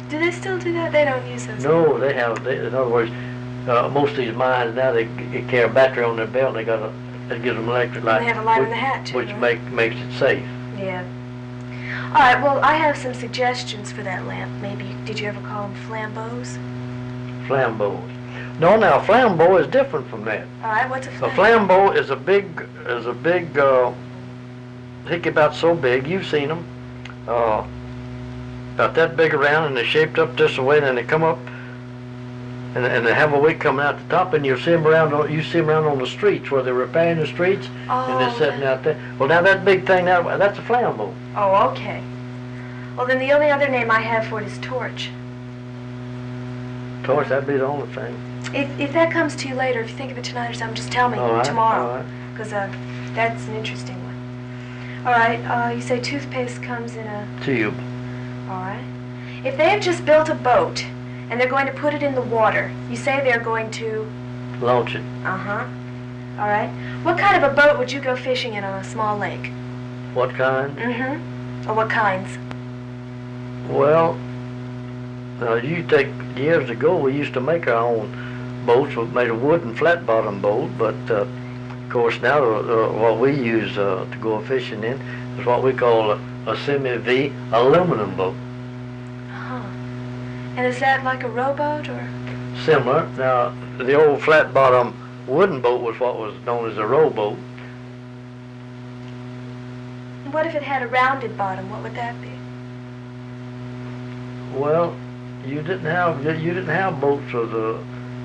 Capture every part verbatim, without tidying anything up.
Do they still do that? They don't use those. No, they have. They, in other words, uh, most of these mines now they, they carry a battery on their belt. And they got a that gives them electric light. And they have a light which, on the hat too. Which right? make makes it safe. Yeah. All right. Well, I have some suggestions for that lamp. Maybe did you ever call them flambeaux? Flambeaux. No, now flambeau is different from that. All right. What's a flambeau? A flambeau is a big is a big uh, hickey about so big. You've seen them. Uh, about that big around, and they're shaped up this way, and then they come up, and, and they have a wick coming out the top, and you see them around. On, you see them around on the streets where they're repairing the streets, Oh, and they're sitting out there. Well, now that big thing, that that's a flambeau. Oh, okay. Well, then the only other name I have for it is torch. Torch, that'd be the only thing. If if that comes to you later, if you think of it tonight or something, just tell me All right, tomorrow, all right. because uh, that's an interesting one. All right. Uh, you say toothpaste comes in a. Tube. All right. If they have just built a boat and they're going to put it in the water, you say they're going to. Launch it. Uh-huh. All right. What kind of a boat would you go fishing in on a small lake? What kind? Mm-hmm. Or what kinds? Well, uh, you take years ago we used to make our own boats. We made a wooden flat bottom boat, but uh, of course now uh, what we use uh, to go fishing in is what we call a, a semi-V aluminum boat. Uh-huh. And is that like a rowboat or? Similar. Now the old flat bottom wooden boat was what was known as a rowboat. What if it had a rounded bottom? What would that be? Well, you didn't have you didn't have boats with a,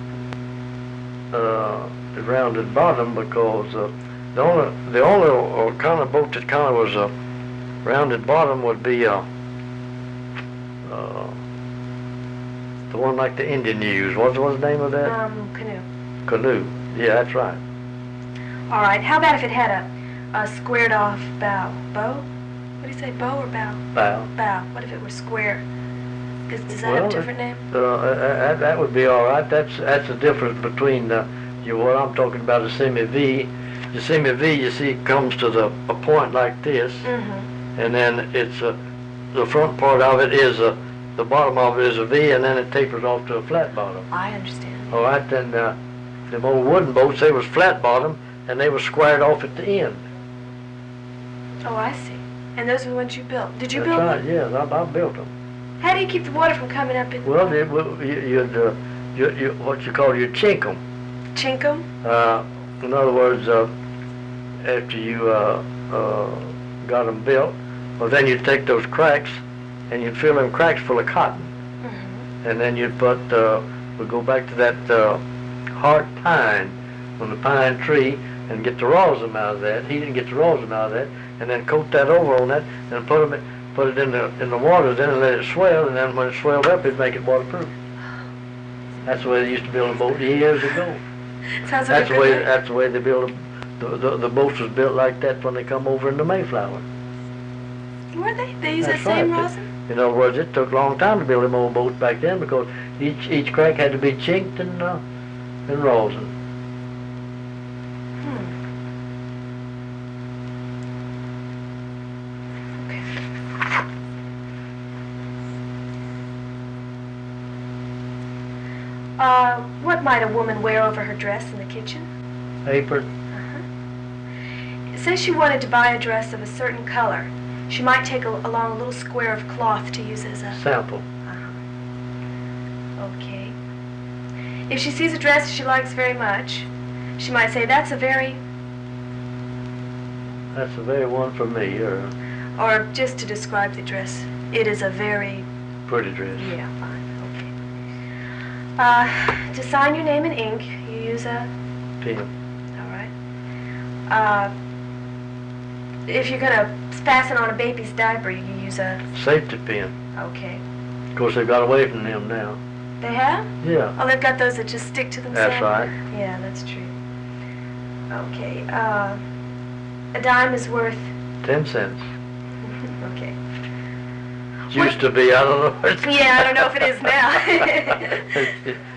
uh, a rounded bottom because uh, the only the only uh, kind of boat that kind of was a rounded bottom would be uh, uh, the one like the Indian used. What was the name of that? Um, canoe. Canoe. Yeah, that's right. All right. How about if it had a, a squared off bow? Bow? What do you say, bow or bow? Bow. Bow. What if it were square? Does, does that Well, have a different name? Uh, that, that would be all right. That's that's the difference between uh, you what I'm talking about a semi-V. The semi-V, you see, comes to the a point like this, Mm-hmm. and then it's uh, the front part of it is a the bottom of it is a V, and then it tapers off to a flat bottom. I understand. All right, then uh, the old wooden boats they was flat bottom, and they were squared off at the end. Oh, I see. And those are the ones you built. Did you That's build right. them? Yes, I, I built them. How do you keep the water from coming up in? Well, it, well you, you'd uh, you, you what you call you chink them. Chink them? Uh, in other words, uh, after you uh, uh, got them built, well, then you'd take those cracks and you'd fill them cracks full of cotton. Mm-hmm. And then you'd put, uh, we'll go back to that uh, hard pine from the pine tree and get the rosin out of that. He didn't get the rosin out of that. And then coat that over on that and put, them, put it in the, in the water, then let it swell, and then when it swelled up, it'd make it waterproof. That's the way they used to build a boat years ago. Sounds like That's a the good way. way. That's the way they built them. The, the the boats was built like that when they come over in the Mayflower. Were they? They use That's that same right. rosin? In other words, it took a long time to build them old boats back then because each each crack had to be chinked and uh, and rosin. Hmm. Okay. Uh, what might a woman wear over her dress in the kitchen? Apron. Uh-huh. Say she wanted to buy a dress of a certain color. She might take a, along a little square of cloth to use as a... Sample. Uh-huh. Okay. If she sees a dress she likes very much, she might say, that's a very... That's the very one for me. Or Or just to describe the dress, it is a very... pretty dress. Yeah, fine. Okay. Uh, to sign your name in ink, you use a... Pen. All right. Uh, if you're gonna fasten on a baby's diaper, you use a... Safety pin. Okay. Of course, they got away from them now. They have? Yeah. Oh, they've got those that just stick to themselves? That's right. Yeah, that's true. Okay. Uh, a dime is worth... Ten cents. Okay. It used to be. I don't know. Yeah, I don't know if it is now.